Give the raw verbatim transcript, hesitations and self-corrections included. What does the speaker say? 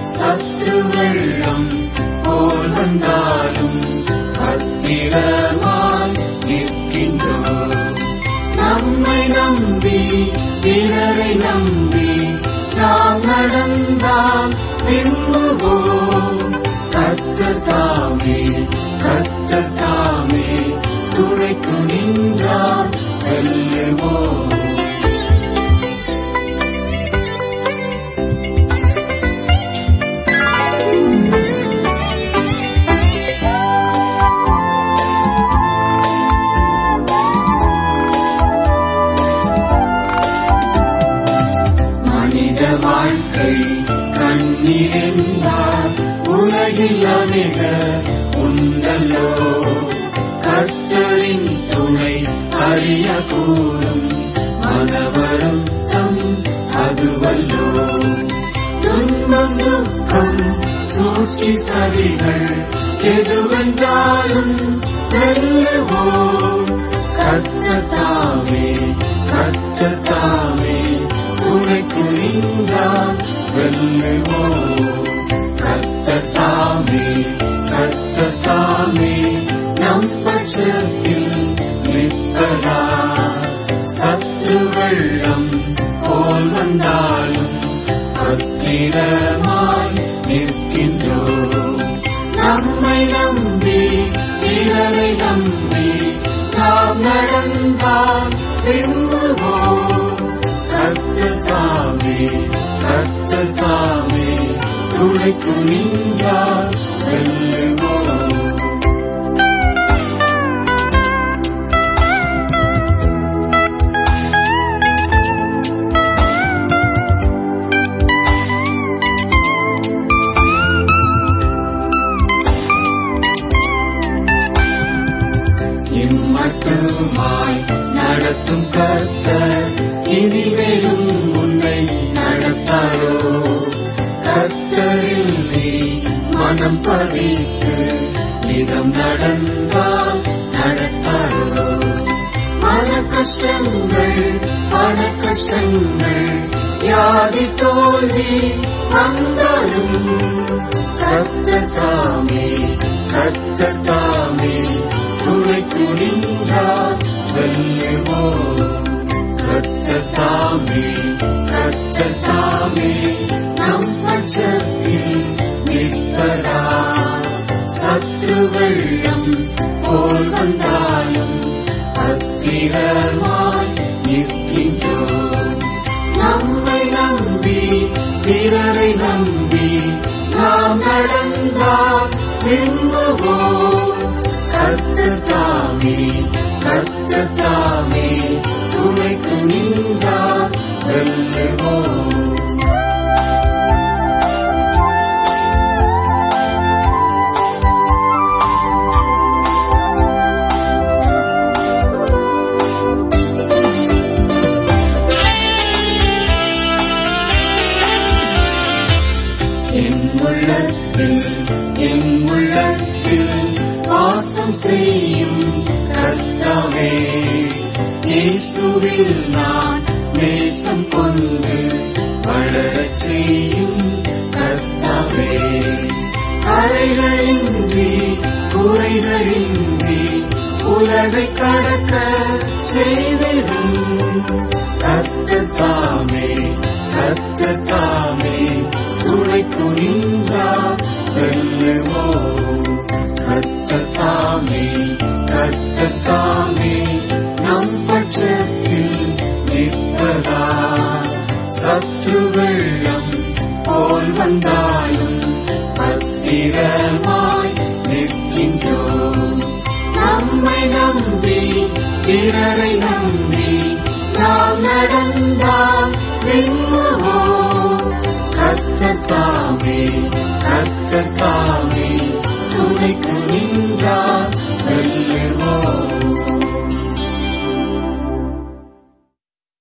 சத்ரு வெள்ளம் போல் வந்தாலும் பத்திரமாய் நிற்கின்றோம். நம்மை நம்பி பிறரை நம்பி நாம் நடந்தால் விரும்புவோம். கர்த்தர் தாமே கர்த்தர் தாமே துணைக்கு நின்றால் வெல்லுவோம். மனித வாழ்க்கை கண்ணீர் என்பார் உலகில் அநேக உண்டல்லோ. கர்த்தரின் துணை அறிய கூறும் மனவருத்தம் அதுவல்லோ. துன்பம் துக்கம் சூழ்ச்சி சதிகள் எதுவென்றாலும் வெல்லுவோம். கர்த்தர் தாமே கர்த்தர் தாமே துணைக்கு நின்றால் வெல்லுவோம். கர்த்தர் தாமே கர்த்தர் தாமே நம் பட்சத்தில் நிற்பதால் சத்ரு வெள்ளம் போல் வந்தாலும் பத்திரமாய் நிற்கின்றோம். நம்மை நம்பி பிறரை நம்பி நாம் நடந்தால் விரும்புவோம். கர்த்தர் தாமே கர்த்தர் தாமே துணைக்கு நின்றால் வெல்லுவோம். இம்மட்டுமாய் நடத்தும் கர்த்தர் இனிமேலும் உன்னை நடத்தாரோ. கர்த்தரில் நீ மனம் பதித்து நிதம் நடந்தால் நடத்தாரோ. மன கஷ்டங்கள் பண கஷ்டங்கள் வியாதி தோல்வி வந்தாலும் கர்த்தர் தாமே கர்த்தர் தாமே துணைக்கு நின்றால் வெல்லுவோம். கர்த்தர் தாமே கர்த்தர் தாமே நம் பட்சத்தில் நிற்பதால் சத்ரு வெள்ளம் போல் வந்தாலும் பத்திரமாய் நிற்கின்றோம். நம்மை நம்பி பிறரை நம்பி நாம் நடந்தால் விரும்புவோம். கர்த்தர் தாமே கர்த்தர் தாமே துணைக்கு நின்றால் வெல்லுவோம். என் உள்ளத்தில் என் உள்ளத்தில் வாசம் செய்யும் கர்த்தாவே, இயேசுவில் நான் நேசம் கொண்டு வளரச் செய்யும் கர்த்தாவே. கரைகளின்றி குறைகளின்றி உலகை கடக்க செய்திடும் கர்த்தர் தாமே கர்த்தர் தாமே துணைக்கு நின்றால் வெல்லுவோம். கர்த்தர் தாமே கர்த்தர் தாமே நம் பட்சத்தில் நிற்பதால் சத்ரு வெள்ளம் போல் வந்தாலும் பத்திரமாய் நிற்கின்றோம். நம்மை நம்பி பிறரை நம்பி நாம் நடந்தால் விரும்புவோம். கர்த்தர் தாமே கர்த்தர் தாமே துணைக்கு நின்றால்